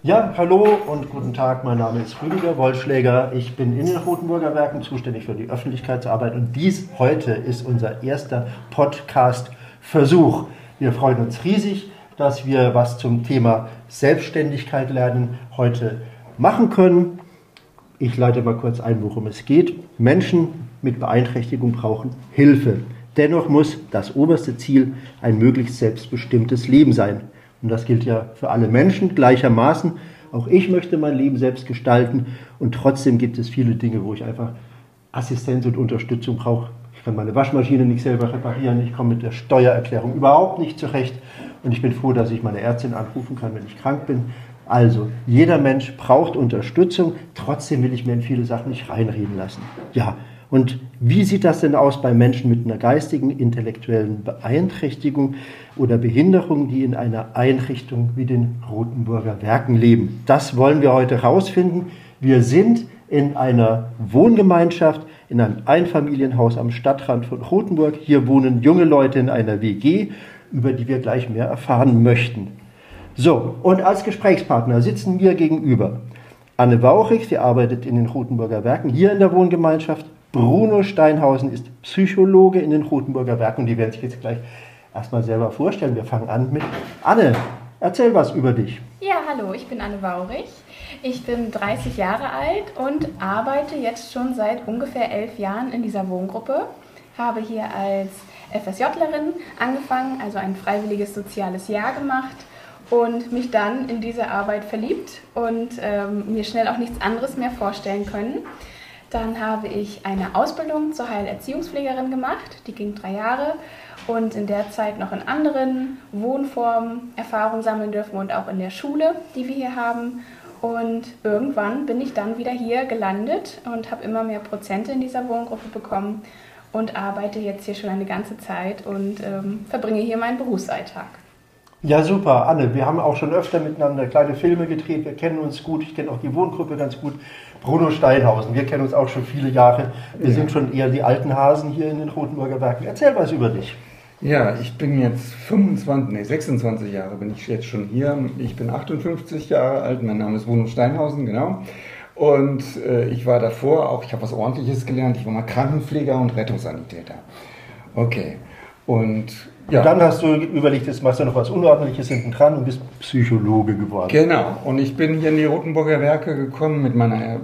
Ja, hallo und guten Tag, mein Name ist Rüdiger Wollschläger. Ich bin in den Rotenburger Werken zuständig für die Öffentlichkeitsarbeit und dies heute ist unser erster Podcast-Versuch. Wir freuen uns riesig, dass wir was zum Thema Selbstständigkeit lernen heute machen können. Ich leite mal kurz ein, worum es geht. Menschen mit Beeinträchtigung brauchen Hilfe. Dennoch muss das oberste Ziel ein möglichst selbstbestimmtes Leben sein. Und das gilt ja für alle Menschen gleichermaßen. Auch ich möchte mein Leben selbst gestalten und trotzdem gibt es viele Dinge, wo ich einfach Assistenz und Unterstützung brauche. Ich kann meine Waschmaschine nicht selber reparieren, ich komme mit der Steuererklärung überhaupt nicht zurecht und ich bin froh, dass ich meine Ärztin anrufen kann, wenn ich krank bin. Also, jeder Mensch braucht Unterstützung, trotzdem will ich mir in viele Sachen nicht reinreden lassen. Ja, und wie sieht das denn aus bei Menschen mit einer geistigen, intellektuellen Beeinträchtigung oder Behinderung, die in einer Einrichtung wie den Rotenburger Werken leben? Das wollen wir heute herausfinden. Wir sind in einer Wohngemeinschaft, in einem Einfamilienhaus am Stadtrand von Rotenburg. Hier wohnen junge Leute in einer WG, über die wir gleich mehr erfahren möchten. So, und als Gesprächspartner sitzen mir gegenüber Anne Wauchig, sie arbeitet in den Rotenburger Werken hier in der Wohngemeinschaft. Bruno Steinhausen ist Psychologe in den Rotenburger Werken und die werden sich jetzt gleich erstmal selber vorstellen. Wir fangen an mit Anne. Erzähl was über dich. Ja, hallo, ich bin Anne Wauchig. Ich bin 30 Jahre alt und arbeite jetzt schon seit ungefähr 11 Jahren in dieser Wohngruppe. Habe hier als FSJlerin angefangen, also ein freiwilliges soziales Jahr gemacht und mich dann in diese Arbeit verliebt und mir schnell auch nichts anderes mehr vorstellen können. Dann habe ich eine Ausbildung zur Heilerziehungspflegerin gemacht, die ging 3 Jahre und in der Zeit noch in anderen Wohnformen Erfahrung sammeln dürfen und auch in der Schule, die wir hier haben. Und irgendwann bin ich dann wieder hier gelandet und habe immer mehr Prozente in dieser Wohngruppe bekommen und arbeite jetzt hier schon eine ganze Zeit und verbringe hier meinen Berufsalltag. Ja, super, Anne. Wir haben auch schon öfter miteinander kleine Filme gedreht. Wir kennen uns gut. Ich kenne auch die Wohngruppe ganz gut. Bruno Steinhausen, wir kennen uns auch schon viele Jahre. Wir sind schon eher die alten Hasen hier in den Rotenburger Werken. Erzähl was über dich. Ja, ich bin jetzt 26 Jahre bin ich jetzt schon hier. Ich bin 58 Jahre alt. Mein Name ist Bruno Steinhausen, genau. Und ich war davor auch, ich habe was Ordentliches gelernt. Ich war mal Krankenpfleger und Rettungssanitäter. Okay. Und ja. Und dann hast du überlegt, jetzt machst du noch was Unordentliches hinten dran und bist Psychologe geworden. Genau. Und ich bin hier in die Rotenburger Werke gekommen mit meiner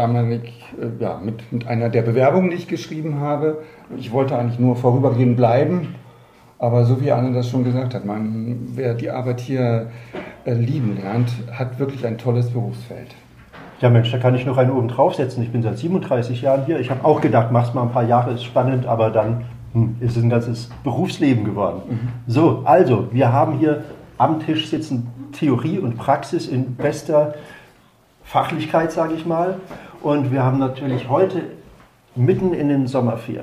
mit einer der Bewerbungen, die ich geschrieben habe. Ich wollte eigentlich nur vorübergehend bleiben. Aber so wie Anne das schon gesagt hat, wer die Arbeit hier lieben lernt, hat wirklich ein tolles Berufsfeld. Ja Mensch, da kann ich noch einen oben draufsetzen. Ich bin seit 37 Jahren hier. Ich habe auch gedacht, mach's mal ein paar Jahre, ist spannend, aber dann ist es ein ganzes Berufsleben geworden. So, also, wir haben hier am Tisch sitzen Theorie und Praxis in bester Fachlichkeit, sage ich mal. Und wir haben natürlich heute mitten in den Sommerferien.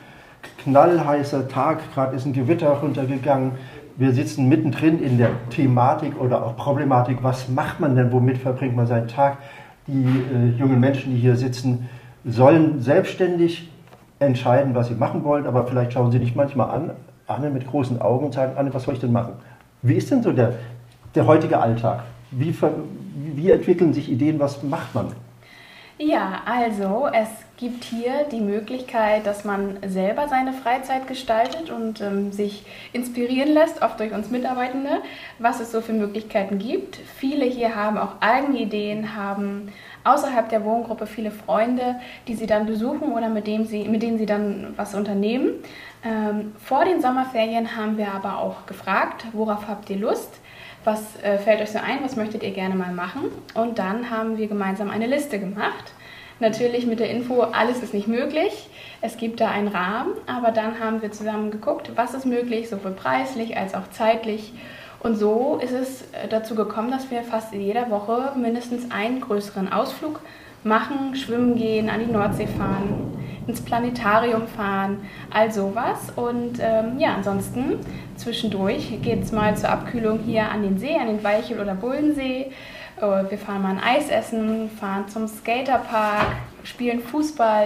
Knallheißer Tag, gerade ist ein Gewitter runtergegangen. Wir sitzen mittendrin in der Thematik oder auch Problematik. Was macht man denn, womit verbringt man seinen Tag? Die jungen Menschen, die hier sitzen, sollen selbstständig entscheiden, was sie machen wollen, aber vielleicht schauen sie dich manchmal an, Anne mit großen Augen und sagen, Anne, was soll ich denn machen? Wie ist denn so der heutige Alltag? Wie entwickeln sich Ideen, was macht man? Ja, also es gibt hier die Möglichkeit, dass man selber seine Freizeit gestaltet und sich inspirieren lässt, oft durch uns Mitarbeitende, was es so für Möglichkeiten gibt. Viele hier haben auch eigene Ideen, haben außerhalb der Wohngruppe viele Freunde, die sie dann besuchen oder mit denen sie dann was unternehmen. Vor den Sommerferien haben wir aber auch gefragt, worauf habt ihr Lust? Was fällt euch so ein? Was möchtet ihr gerne mal machen? Und dann haben wir gemeinsam eine Liste gemacht. Natürlich mit der Info, alles ist nicht möglich. Es gibt da einen Rahmen, aber dann haben wir zusammen geguckt, was ist möglich, sowohl preislich als auch zeitlich. Und so ist es dazu gekommen, dass wir fast in jeder Woche mindestens einen größeren Ausflug machen, schwimmen gehen, an die Nordsee fahren, ins Planetarium fahren, all sowas. Und ansonsten zwischendurch geht es mal zur Abkühlung hier an den See, an den Walchel- oder Bullensee. Wir fahren mal ein Eis essen, fahren zum Skaterpark, spielen Fußball,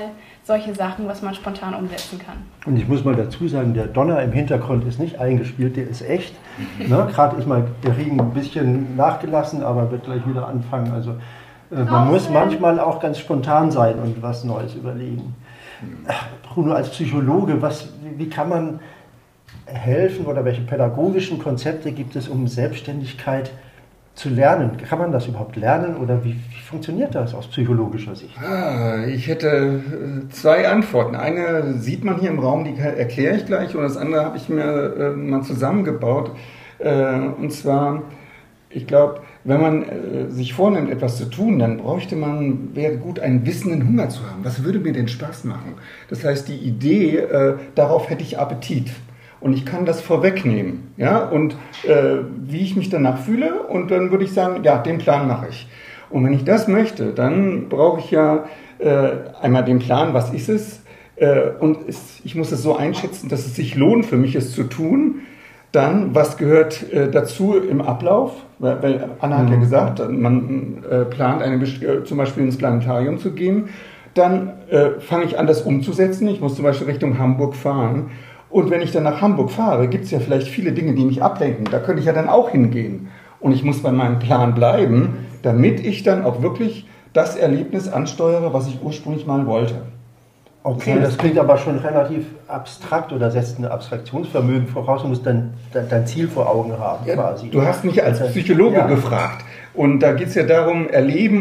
solche Sachen, was man spontan umsetzen kann. Und ich muss mal dazu sagen, der Donner im Hintergrund ist nicht eingespielt, der ist echt. Ne? Gerade ist mal der Regen ein bisschen nachgelassen, aber wird gleich wieder anfangen. Also man muss manchmal auch ganz spontan sein und was Neues überlegen. Bruno, als Psychologe, wie kann man helfen oder welche pädagogischen Konzepte gibt es, um Selbstständigkeit zu lernen? Kann man das überhaupt lernen oder wie funktioniert das aus psychologischer Sicht? Ich hätte 2 Antworten. Eine sieht man hier im Raum, die erkläre ich gleich, und das andere habe ich mir mal zusammengebaut. Und zwar, ich glaube, wenn man sich vornimmt, etwas zu tun, dann wäre gut, einen wissenden Hunger zu haben. Was würde mir denn Spaß machen? Das heißt, die Idee, darauf hätte ich Appetit. Und ich kann das vorwegnehmen, ja, und wie ich mich danach fühle, und dann würde ich sagen, ja, den Plan mache ich. Und wenn ich das möchte, dann brauche ich ja einmal den Plan, was ist es, und ich muss es so einschätzen, dass es sich lohnt für mich, es zu tun. Dann, was gehört dazu im Ablauf? Weil Anna hat ja gesagt, man plant zum Beispiel ins Planetarium zu gehen. Dann fange ich an, das umzusetzen. Ich muss zum Beispiel Richtung Hamburg fahren. Und wenn ich dann nach Hamburg fahre, gibt es ja vielleicht viele Dinge, die mich ablenken. Da könnte ich ja dann auch hingehen. Und ich muss bei meinem Plan bleiben, damit ich dann auch wirklich das Erlebnis ansteuere, was ich ursprünglich mal wollte. Okay, das klingt aber schon relativ abstrakt oder setzt ein Abstraktionsvermögen voraus und musst dein Ziel vor Augen haben, quasi. Du hast mich als Psychologe gefragt. Und da geht es ja darum, erleben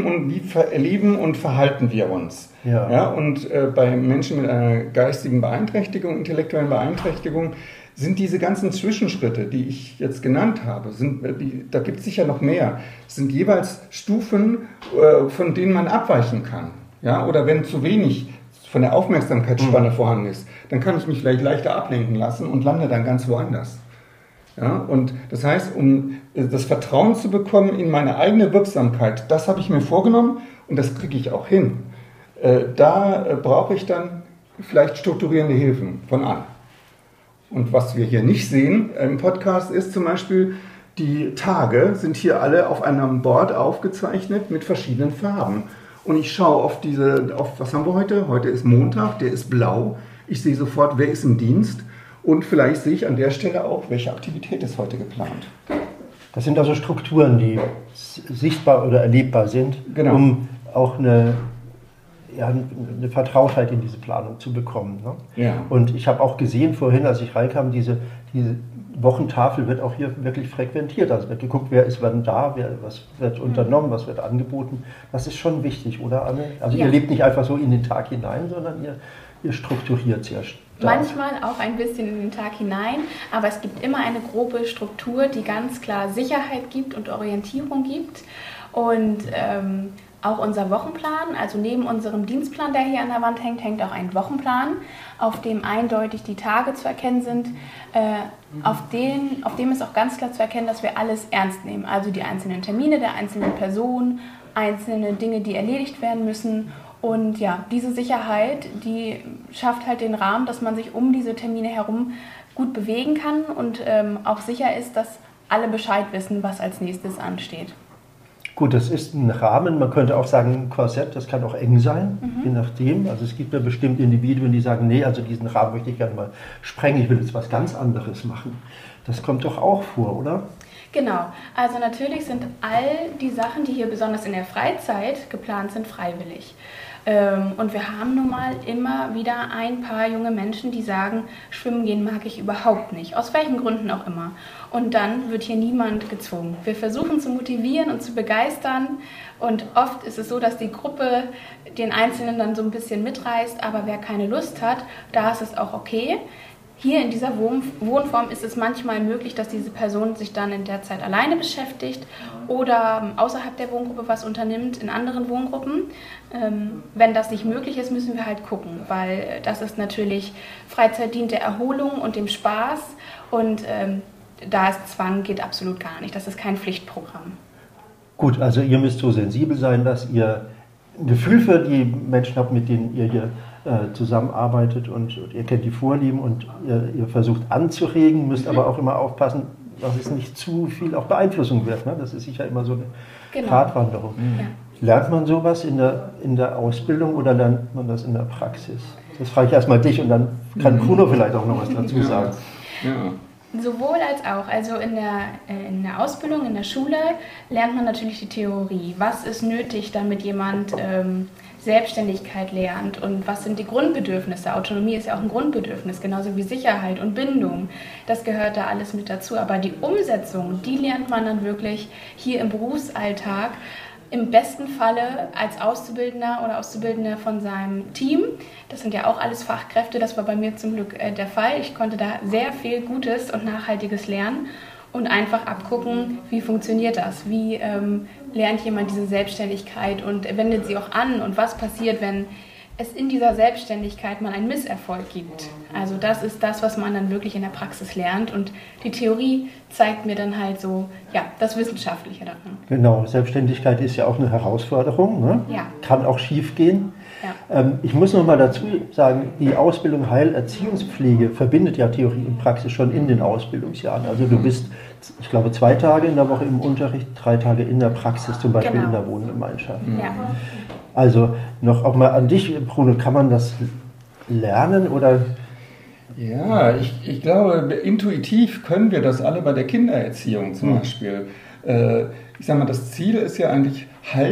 und verhalten wir uns. Ja, und bei Menschen mit einer geistigen Beeinträchtigung, intellektuellen Beeinträchtigung, sind diese ganzen Zwischenschritte, die ich jetzt genannt habe, da gibt es sicher noch mehr, sind jeweils Stufen, von denen man abweichen kann. Ja, oder wenn zu wenig von der Aufmerksamkeitsspanne vorhanden ist, dann kann ich mich vielleicht leichter ablenken lassen und lande dann ganz woanders. Ja, und das heißt, um das Vertrauen zu bekommen in meine eigene Wirksamkeit, das habe ich mir vorgenommen und das kriege ich auch hin. Da brauche ich dann vielleicht strukturierende Hilfen von an. Und was wir hier nicht sehen im Podcast ist zum Beispiel, die Tage sind hier alle auf einem Board aufgezeichnet mit verschiedenen Farben. Und ich schaue auf was haben wir heute? Heute ist Montag, der ist blau. Ich sehe sofort, wer ist im Dienst. Und vielleicht sehe ich an der Stelle auch, welche Aktivität ist heute geplant. Das sind also Strukturen, die sichtbar oder erlebbar sind, genau, um auch eine Vertrautheit in diese Planung zu bekommen. Ne? Ja. Und ich habe auch gesehen vorhin, als ich reinkam, diese Wochentafel wird auch hier wirklich frequentiert. Also wird geguckt, wer ist wann da, was wird unternommen, was wird angeboten. Das ist schon wichtig, oder Anne? Also ihr lebt nicht einfach so in den Tag hinein, sondern ihr strukturiert sehr stark. Manchmal auch ein bisschen in den Tag hinein, aber es gibt immer eine grobe Struktur, die ganz klar Sicherheit gibt und Orientierung gibt. Und auch unser Wochenplan, also neben unserem Dienstplan, der hier an der Wand hängt, hängt auch ein Wochenplan, auf dem eindeutig die Tage zu erkennen sind, auf dem ist auch ganz klar zu erkennen, dass wir alles ernst nehmen. Also die einzelnen Termine der einzelnen Personen, einzelne Dinge, die erledigt werden müssen. Und ja, diese Sicherheit, die schafft halt den Rahmen, dass man sich um diese Termine herum gut bewegen kann und auch sicher ist, dass alle Bescheid wissen, was als nächstes ansteht. Gut, das ist ein Rahmen, man könnte auch sagen ein Korsett, das kann auch eng sein, je nachdem. Also es gibt ja bestimmt Individuen, die sagen, nee, also diesen Rahmen möchte ich gerne mal sprengen, ich will jetzt was ganz anderes machen. Das kommt doch auch vor, oder? Genau, also natürlich sind all die Sachen, die hier besonders in der Freizeit geplant sind, freiwillig. Und wir haben nun mal immer wieder ein paar junge Menschen, die sagen, schwimmen gehen mag ich überhaupt nicht, aus welchen Gründen auch immer. Und dann wird hier niemand gezwungen. Wir versuchen zu motivieren und zu begeistern und oft ist es so, dass die Gruppe den Einzelnen dann so ein bisschen mitreißt, aber wer keine Lust hat, da ist es auch okay. Hier in dieser Wohnform ist es manchmal möglich, dass diese Person sich dann in der Zeit alleine beschäftigt oder außerhalb der Wohngruppe was unternimmt in anderen Wohngruppen. Wenn das nicht möglich ist, müssen wir halt gucken, weil das ist natürlich Freizeit dient der Erholung und dem Spaß und da ist Zwang, geht absolut gar nicht. Das ist kein Pflichtprogramm. Gut, also ihr müsst so sensibel sein, dass ihr ein Gefühl für die Menschen habt, mit denen ihr hier zusammenarbeitet und ihr kennt die Vorlieben und ihr versucht anzuregen, müsst aber auch immer aufpassen, dass es nicht zu viel auch Beeinflussung wird. Ne? Das ist sicher immer so eine Gratwanderung. Lernt man sowas in der Ausbildung oder lernt man das in der Praxis? Das frage ich erstmal dich und dann kann Bruno vielleicht auch noch was dazu sagen. Ja. Sowohl als auch. Also in der Ausbildung, in der Schule lernt man natürlich die Theorie. Was ist nötig, damit jemand Selbstständigkeit lernt und was sind die Grundbedürfnisse? Autonomie ist ja auch ein Grundbedürfnis, genauso wie Sicherheit und Bindung. Das gehört da alles mit dazu. Aber die Umsetzung, die lernt man dann wirklich hier im Berufsalltag. Im besten Falle als Auszubildender oder Auszubildende von seinem Team. Das sind ja auch alles Fachkräfte, das war bei mir zum Glück der Fall. Ich konnte da sehr viel Gutes und Nachhaltiges lernen und einfach abgucken, wie funktioniert das, wie lernt jemand diese Selbstständigkeit und wendet sie auch an und was passiert, wenn es in dieser Selbstständigkeit mal einen Misserfolg gibt. Also das ist das, was man dann wirklich in der Praxis lernt und die Theorie zeigt mir dann halt so, ja, das Wissenschaftliche daran. Genau, Selbstständigkeit ist ja auch eine Herausforderung, ne? Ja. Kann auch schief gehen. Ja. Ich muss noch mal dazu sagen, die Ausbildung Heilerziehungspflege verbindet ja Theorie und Praxis schon in den Ausbildungsjahren. Also du bist, ich glaube, 2 Tage in der Woche im Unterricht, 3 Tage in der Praxis, zum Beispiel in der Wohngemeinschaft. Ja. Also noch auch mal an dich, Bruno, kann man das lernen oder? Ja, ich glaube, intuitiv können wir das alle bei der Kindererziehung zum Beispiel. Ich sag mal, das Ziel ist ja eigentlich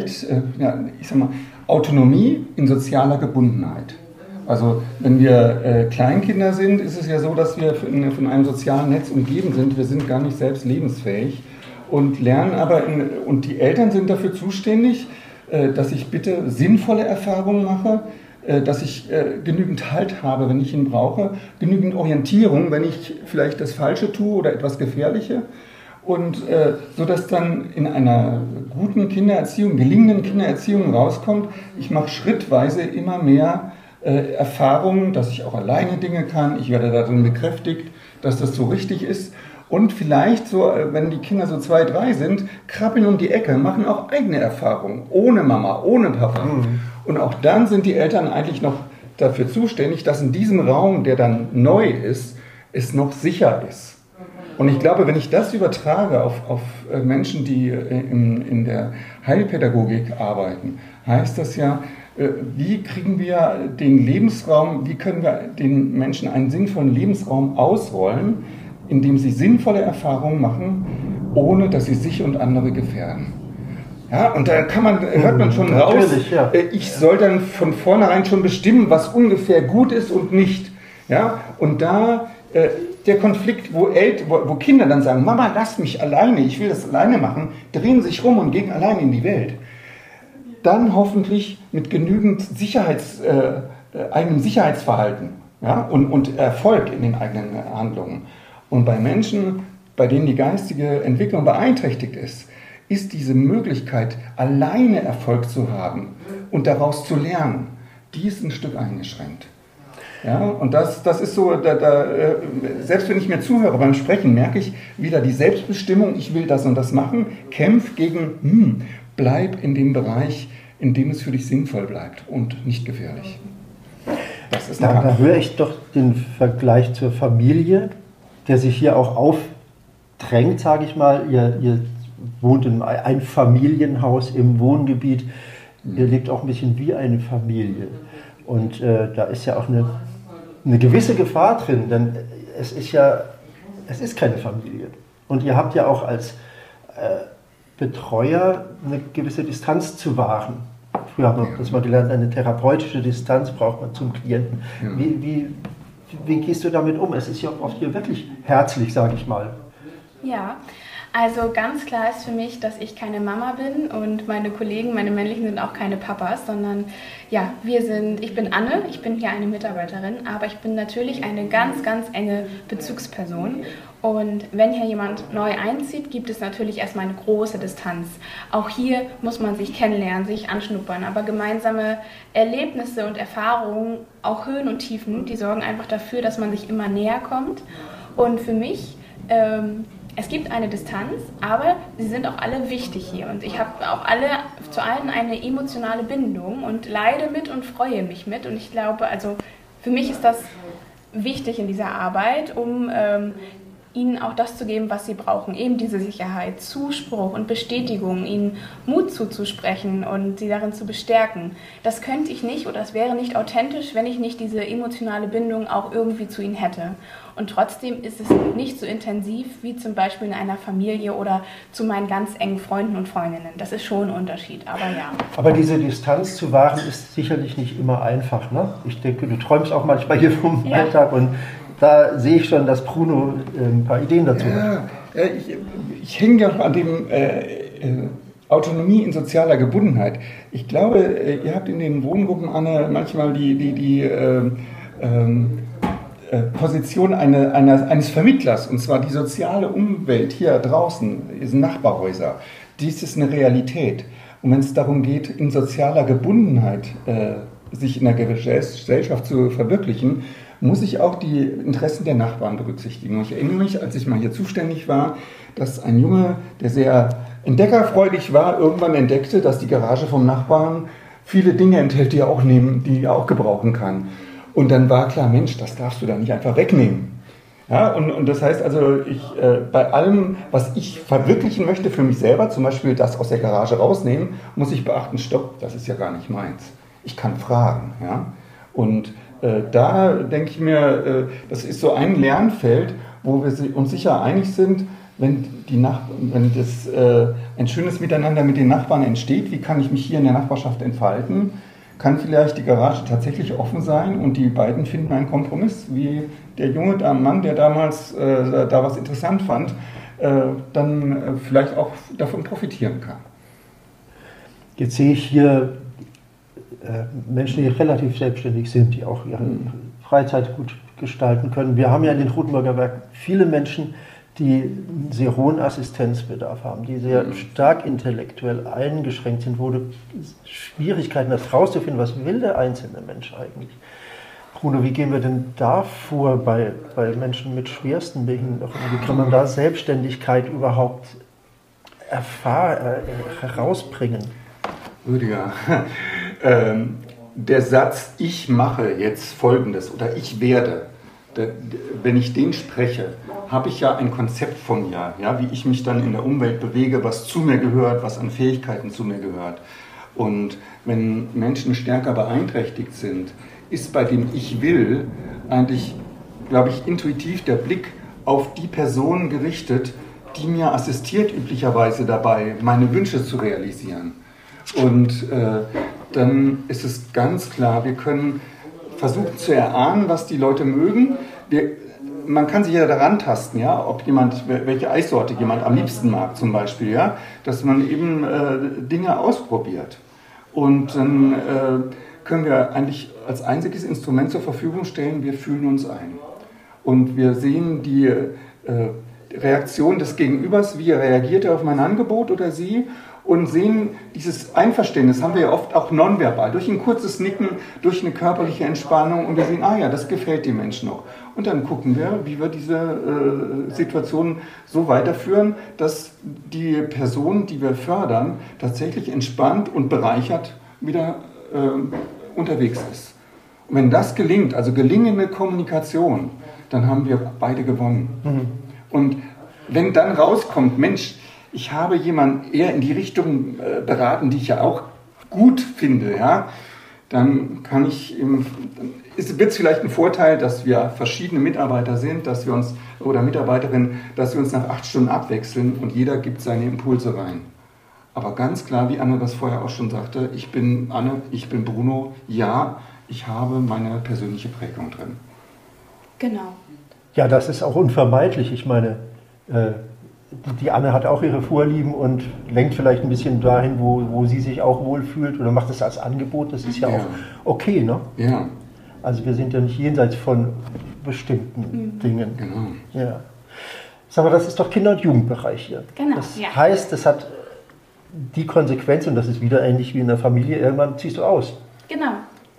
Autonomie in sozialer Gebundenheit. Also wenn wir Kleinkinder sind, ist es ja so, dass wir von einem sozialen Netz umgeben sind. Wir sind gar nicht selbst lebensfähig und lernen aber, und die Eltern sind dafür zuständig, dass ich bitte sinnvolle Erfahrungen mache, dass ich genügend Halt habe, wenn ich ihn brauche, genügend Orientierung, wenn ich vielleicht das Falsche tue oder etwas Gefährliche. Und so dass dann in einer guten Kindererziehung, gelingenden Kindererziehung rauskommt, ich mache schrittweise immer mehr Erfahrungen, dass ich auch alleine Dinge kann, ich werde darin bekräftigt, dass das so richtig ist. Und vielleicht so, wenn die Kinder so 2, 3 sind, krabbeln um die Ecke, machen auch eigene Erfahrungen, ohne Mama, ohne Papa. Und auch dann sind die Eltern eigentlich noch dafür zuständig, dass in diesem Raum, der dann neu ist, es noch sicher ist. Und ich glaube, wenn ich das übertrage auf Menschen, die in der Heilpädagogik arbeiten, heißt das ja, wie kriegen wir den Lebensraum, wie können wir den Menschen einen sinnvollen Lebensraum ausrollen, indem sie sinnvolle Erfahrungen machen, ohne dass sie sich und andere gefährden. Ja, und da hört man schon raus, ja. Ich soll dann von vornherein schon bestimmen, was ungefähr gut ist und nicht. Ja, und da der Konflikt, wo Kinder dann sagen, Mama, lass mich alleine, ich will das alleine machen, drehen sich rum und gehen alleine in die Welt. Dann hoffentlich mit genügend eigenem Sicherheitsverhalten, ja, und Erfolg in den eigenen Handlungen. Und bei Menschen, bei denen die geistige Entwicklung beeinträchtigt ist diese Möglichkeit, alleine Erfolg zu haben und daraus zu lernen, die ist ein Stück eingeschränkt. Ja, und das ist so, selbst wenn ich mir zuhöre beim Sprechen, merke ich wieder die Selbstbestimmung, ich will das und das machen, kämpf gegen, bleib in dem Bereich, in dem es für dich sinnvoll bleibt und nicht gefährlich. Das ist da höre ich doch den Vergleich zur Familie, der sich hier auch aufdrängt, sage ich mal. Ihr wohnt in einem Familienhaus im Wohngebiet. Ihr lebt auch ein bisschen wie eine Familie. Und da ist ja auch eine gewisse Gefahr drin, denn es ist keine Familie. Und ihr habt ja auch als Betreuer eine gewisse Distanz zu wahren. Früher haben wir das mal gelernt, eine therapeutische Distanz braucht man zum Klienten. Ja. Wie gehst du damit um? Es ist ja oft hier wirklich herzlich, sage ich mal. Ja, also ganz klar ist für mich, dass ich keine Mama bin und meine Kollegen, meine männlichen, sind auch keine Papas, sondern ja, ich bin Anne, ich bin hier eine Mitarbeiterin, aber ich bin natürlich eine ganz, ganz enge Bezugsperson. Und wenn hier jemand neu einzieht, gibt es natürlich erstmal eine große Distanz. Auch hier muss man sich kennenlernen, sich anschnuppern, aber gemeinsame Erlebnisse und Erfahrungen, auch Höhen und Tiefen, die sorgen einfach dafür, dass man sich immer näher kommt. Und für mich, es gibt eine Distanz, aber sie sind auch alle wichtig hier. Und ich habe auch zu allen eine emotionale Bindung und leide mit und freue mich mit. Und ich glaube, also für mich ist das wichtig in dieser Arbeit, um ihnen auch das zu geben, was sie brauchen. Eben diese Sicherheit, Zuspruch und Bestätigung, ihnen Mut zuzusprechen und sie darin zu bestärken. Das könnte ich nicht oder es wäre nicht authentisch, wenn ich nicht diese emotionale Bindung auch irgendwie zu ihnen hätte. Und trotzdem ist es nicht so intensiv wie zum Beispiel in einer Familie oder zu meinen ganz engen Freunden und Freundinnen. Das ist schon ein Unterschied, aber ja. Aber diese Distanz zu wahren ist sicherlich nicht immer einfach, ne? Ich denke, du träumst auch manchmal hier vom Alltag und da sehe ich schon, dass Bruno ein paar Ideen dazu hat. Ich hänge ja an dem Autonomie in sozialer Gebundenheit. Ich glaube, ihr habt in den Wohngruppen, Anne, manchmal die Position eines Vermittlers, und zwar die soziale Umwelt hier draußen, sind Nachbarhäuser. Dies ist eine Realität. Und wenn es darum geht, in sozialer Gebundenheit sich in der Gesellschaft zu verwirklichen, muss ich auch die Interessen der Nachbarn berücksichtigen. Und ich erinnere mich, als ich mal hier zuständig war, dass ein Junge, der sehr entdeckerfreudig war, irgendwann entdeckte, dass die Garage vom Nachbarn viele Dinge enthält, die er auch gebrauchen kann. Und dann war klar, Mensch, das darfst du da nicht einfach wegnehmen. Ja, und das heißt also, bei allem, was ich verwirklichen möchte für mich selber, zum Beispiel das aus der Garage rausnehmen, muss ich beachten, stopp, das ist ja gar nicht meins. Ich kann fragen. Ja? Und da denke ich mir, das ist so ein Lernfeld, wo wir uns sicher einig sind, wenn das ein schönes Miteinander mit den Nachbarn entsteht, wie kann ich mich hier in der Nachbarschaft entfalten, kann vielleicht die Garage tatsächlich offen sein und die beiden finden einen Kompromiss, wie der junge Mann, der damals da was interessant fand, dann vielleicht auch davon profitieren kann. Jetzt sehe ich hier Menschen, die relativ selbstständig sind, die auch ihre Freizeit gut gestalten können. Wir haben ja in den Rotenburger Werken viele Menschen, die einen sehr hohen Assistenzbedarf haben, die sehr stark intellektuell eingeschränkt sind, wo du Schwierigkeiten hast, herauszufinden, was will der einzelne Mensch eigentlich. Bruno, wie gehen wir denn da vor bei Menschen mit schwersten Behinderungen? Wie kann man da Selbstständigkeit überhaupt herausbringen? Rüdiger, der Satz, ich mache jetzt Folgendes oder ich werde, wenn ich den spreche, habe ich ja ein Konzept von mir, ja, wie ich mich dann in der Umwelt bewege, was zu mir gehört, was an Fähigkeiten zu mir gehört. Und wenn Menschen stärker beeinträchtigt sind, ist bei dem Ich will eigentlich, glaube ich, intuitiv der Blick auf die Person gerichtet, die mir assistiert üblicherweise dabei, meine Wünsche zu realisieren. Und dann ist es ganz klar, wir können versuchen zu erahnen, was die Leute mögen. Man kann sich ja daran tasten, ja, ob welche Eissorte jemand am liebsten mag zum Beispiel, ja, dass man eben Dinge ausprobiert. Und dann können wir eigentlich als einziges Instrument zur Verfügung stellen, wir fühlen uns ein. Und wir sehen die Reaktion des Gegenübers, wie reagiert er auf mein Angebot oder sie, und sehen dieses Einverständnis, haben wir ja oft auch nonverbal, durch ein kurzes Nicken, durch eine körperliche Entspannung, und wir sehen, ja, das gefällt dem Menschen noch. Und dann gucken wir, wie wir diese Situation so weiterführen, dass die Person, die wir fördern, tatsächlich entspannt und bereichert wieder unterwegs ist. Und wenn das gelingt, also gelingende Kommunikation, dann haben wir beide gewonnen. Mhm. Und wenn dann rauskommt, Mensch, ich habe jemanden eher in die Richtung beraten, die ich ja auch gut finde, ja, dann wird es vielleicht ein Vorteil, dass wir verschiedene Mitarbeiter sind, dass wir uns, oder Mitarbeiterinnen, dass wir uns nach 8 Stunden abwechseln und jeder gibt seine Impulse rein. Aber ganz klar, wie Anne das vorher auch schon sagte, ich bin Anne, ich bin Bruno, ja, ich habe meine persönliche Prägung drin. Genau. Ja, das ist auch unvermeidlich. Ich meine, die Anne hat auch ihre Vorlieben und lenkt vielleicht ein bisschen dahin, wo sie sich auch wohlfühlt, oder macht das als Angebot. Das ist ja auch okay, ne? Ja. Also wir sind ja nicht jenseits von bestimmten Dingen. Genau. Ja. Sag mal, das ist doch Kinder- und Jugendbereich hier. Genau. Das heißt, es hat die Konsequenz, und das ist wieder ähnlich wie in der Familie, irgendwann ziehst du aus. Genau.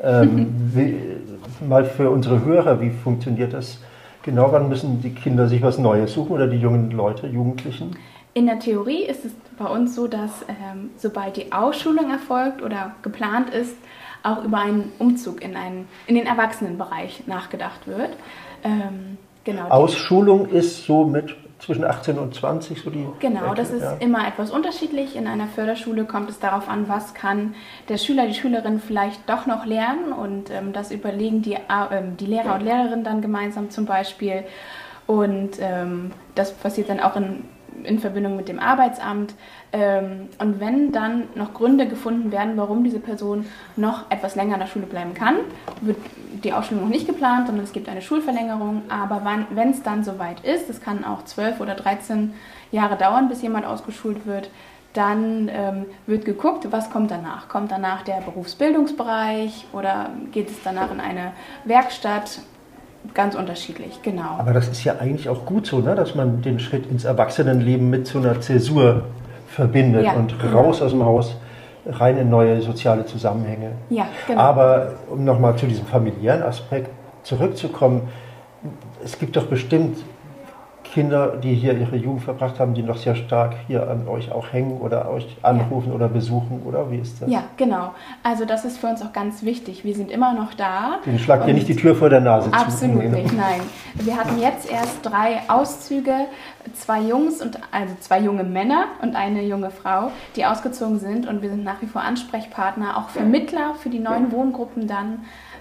Mal für unsere Hörer, wie funktioniert das? Genau, wann müssen die Kinder sich was Neues suchen oder die jungen Leute, Jugendlichen? In der Theorie ist es bei uns so, dass sobald die Ausschulung erfolgt oder geplant ist, auch über einen Umzug in den Erwachsenenbereich nachgedacht wird. Genau. Ausschulung ist so mit zwischen 18 und 20 so die Genau, Ecke, das ist immer etwas unterschiedlich. In einer Förderschule kommt es darauf an, was kann der Schüler, die Schülerin vielleicht doch noch lernen, und das überlegen die Lehrer und Lehrerinnen dann gemeinsam zum Beispiel, und das passiert dann auch in Verbindung mit dem Arbeitsamt, und wenn dann noch Gründe gefunden werden, warum diese Person noch etwas länger in der Schule bleiben kann, wird die Ausschulung noch nicht geplant, sondern es gibt eine Schulverlängerung, aber wenn es dann soweit ist, das kann auch 12 oder 13 Jahre dauern, bis jemand ausgeschult wird, dann wird geguckt, was kommt danach. Kommt danach der Berufsbildungsbereich oder geht es danach in eine Werkstatt? Ganz unterschiedlich, genau. Aber das ist ja eigentlich auch gut so, ne? Dass man den Schritt ins Erwachsenenleben mit so einer Zäsur verbindet und raus aus dem Haus, rein in neue soziale Zusammenhänge. Ja, genau. Aber um nochmal zu diesem familiären Aspekt zurückzukommen, es gibt doch bestimmt Kinder, die hier ihre Jugend verbracht haben, die noch sehr stark hier an euch auch hängen oder euch anrufen oder besuchen, oder wie ist das? Ja, genau. Also das ist für uns auch ganz wichtig. Wir sind immer noch da. Den schlagt ihr nicht die Tür vor der Nase zu. Absolut nicht, nein. Wir hatten jetzt erst 3 Auszüge, 2 Jungs, also 2 junge Männer und eine junge Frau, die ausgezogen sind, und wir sind nach wie vor Ansprechpartner, auch Vermittler für die neuen Wohngruppen dann.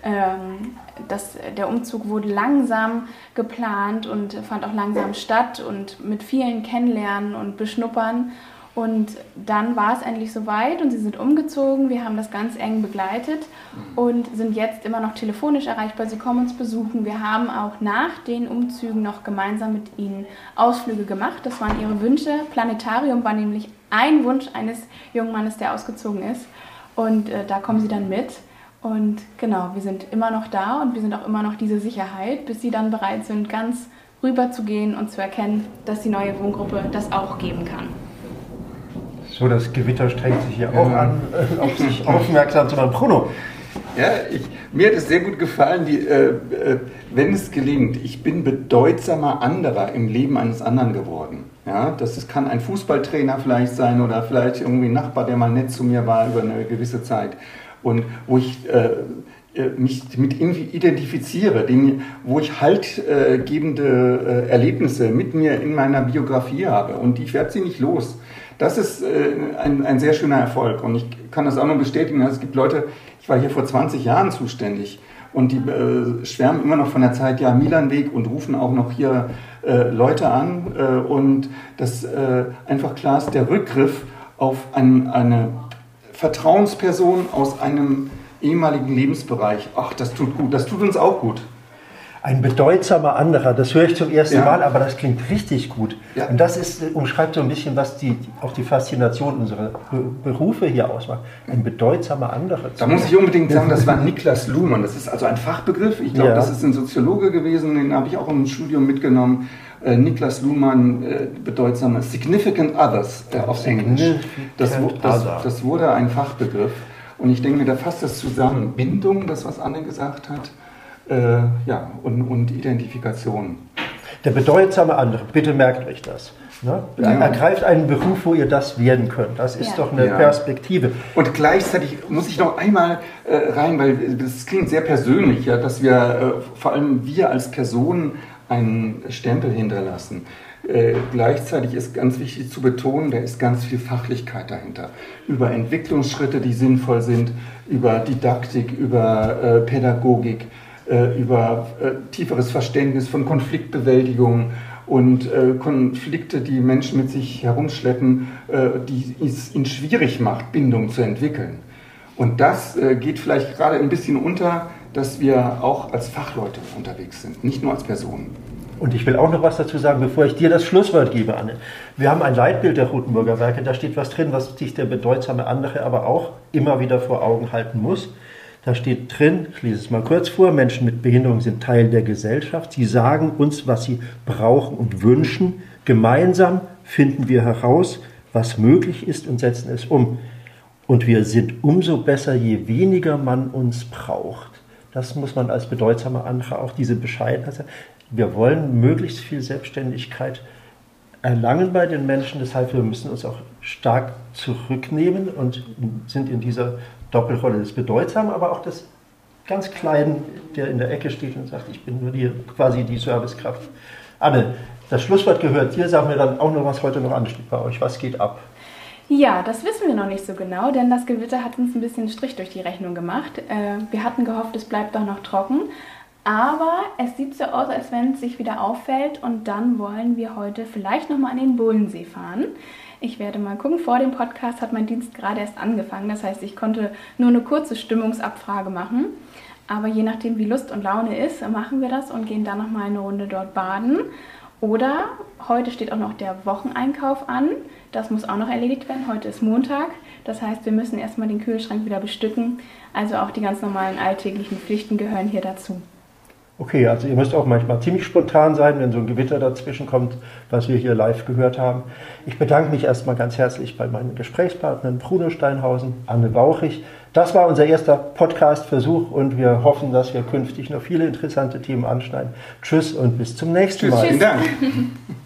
Der Umzug wurde langsam geplant und fand auch langsam statt und mit vielen Kennenlernen und Beschnuppern. Und dann war es endlich soweit und sie sind umgezogen. Wir haben das ganz eng begleitet und sind jetzt immer noch telefonisch erreichbar. Sie kommen uns besuchen. Wir haben auch nach den Umzügen noch gemeinsam mit ihnen Ausflüge gemacht. Das waren ihre Wünsche. Planetarium war nämlich ein Wunsch eines jungen Mannes, der ausgezogen ist. Und da kommen sie dann mit. Und genau, wir sind immer noch da und wir sind auch immer noch diese Sicherheit, bis sie dann bereit sind, ganz rüber zu gehen und zu erkennen, dass die neue Wohngruppe das auch geben kann. So, das Gewitter strengt sich hier auch an, auf sich aufmerksam zu machen. Bruno. Ja, mir hat es sehr gut gefallen, wenn es gelingt, ich bin bedeutsamer anderer im Leben eines anderen geworden. Ja, kann ein Fußballtrainer vielleicht sein oder vielleicht irgendwie ein Nachbar, der mal nett zu mir war über eine gewisse Zeit. Und wo ich mich mit identifiziere, wo ich haltgebende Erlebnisse mit mir in meiner Biografie habe und ich werde sie nicht los. Das ist ein sehr schöner Erfolg und ich kann das auch noch bestätigen. Es gibt Leute, ich war hier vor 20 Jahren zuständig und die schwärmen immer noch von der Zeit, ja, Milanweg, und rufen auch noch hier Leute an und das einfach klar ist, der Rückgriff auf eine Vertrauensperson aus einem ehemaligen Lebensbereich. Ach, das tut gut, das tut uns auch gut. Ein bedeutsamer anderer, das höre ich zum ersten Mal, aber das klingt richtig gut. Ja. Und das umschreibt so ein bisschen, was auch die Faszination unserer Berufe hier ausmacht. Ein bedeutsamer anderer. Da muss ich unbedingt sagen, das war Niklas Luhmann. Das ist also ein Fachbegriff. Ich glaube, das ist ein Soziologe gewesen, den habe ich auch im Studium mitgenommen. Niklas Luhmann, bedeutsame Significant Others auf Englisch. Das wurde ein Fachbegriff. Und ich denke mir, da fasst das zusammen. Bindung, das was Anne gesagt hat, und Identifikation. Der bedeutsame andere, bitte merkt euch das. Ne? Ja. Ergreift einen Beruf, wo ihr das werden könnt. Das ist doch eine Perspektive. Und gleichzeitig muss ich noch einmal rein, weil das klingt sehr persönlich, ja, dass wir, vor allem wir als Personen, einen Stempel hinterlassen. Gleichzeitig ist ganz wichtig zu betonen, da ist ganz viel Fachlichkeit dahinter. Über Entwicklungsschritte, die sinnvoll sind, über Didaktik, über Pädagogik, über tieferes Verständnis von Konfliktbewältigung und Konflikte, die Menschen mit sich herumschleppen, die es ihnen schwierig macht, Bindung zu entwickeln. Und das geht vielleicht gerade ein bisschen unter, dass wir auch als Fachleute unterwegs sind, nicht nur als Personen. Und ich will auch noch was dazu sagen, bevor ich dir das Schlusswort gebe, Anne. Wir haben ein Leitbild der Rothenburger Werke, da steht was drin, was sich der bedeutsame andere aber auch immer wieder vor Augen halten muss. Da steht drin, ich lese es mal kurz vor, Menschen mit Behinderung sind Teil der Gesellschaft. Sie sagen uns, was sie brauchen und wünschen. Gemeinsam finden wir heraus, was möglich ist und setzen es um. Und wir sind umso besser, je weniger man uns braucht. Das muss man als bedeutsamer anderer auch diese Bescheidenheit sagen. Wir wollen möglichst viel Selbstständigkeit erlangen bei den Menschen, deshalb wir müssen uns auch stark zurücknehmen und sind in dieser Doppelrolle des Bedeutsamen, aber auch des ganz Kleinen, der in der Ecke steht und sagt, ich bin nur quasi die Servicekraft. Anne, das Schlusswort gehört dir. Sag mir dann auch noch, was heute noch ansteht bei euch. Was geht ab? Ja, das wissen wir noch nicht so genau, denn das Gewitter hat uns ein bisschen Strich durch die Rechnung gemacht. Wir hatten gehofft, es bleibt doch noch trocken, aber es sieht so aus, als wenn es sich wieder auffällt und dann wollen wir heute vielleicht nochmal an den Bohlensee fahren. Ich werde mal gucken, vor dem Podcast hat mein Dienst gerade erst angefangen, das heißt, ich konnte nur eine kurze Stimmungsabfrage machen, aber je nachdem, wie Lust und Laune ist, machen wir das und gehen dann nochmal eine Runde dort baden. Oder heute steht auch noch der Wocheneinkauf an. Das muss auch noch erledigt werden. Heute ist Montag. Das heißt, wir müssen erstmal den Kühlschrank wieder bestücken. Also auch die ganz normalen alltäglichen Pflichten gehören hier dazu. Okay, also ihr müsst auch manchmal ziemlich spontan sein, wenn so ein Gewitter dazwischen kommt, was wir hier live gehört haben. Ich bedanke mich erstmal ganz herzlich bei meinen Gesprächspartnern Bruno Steinhausen, Anne Bauchig. Das war unser erster Podcast-Versuch und wir hoffen, dass wir künftig noch viele interessante Themen anschneiden. Tschüss und bis zum nächsten Mal. Vielen Dank.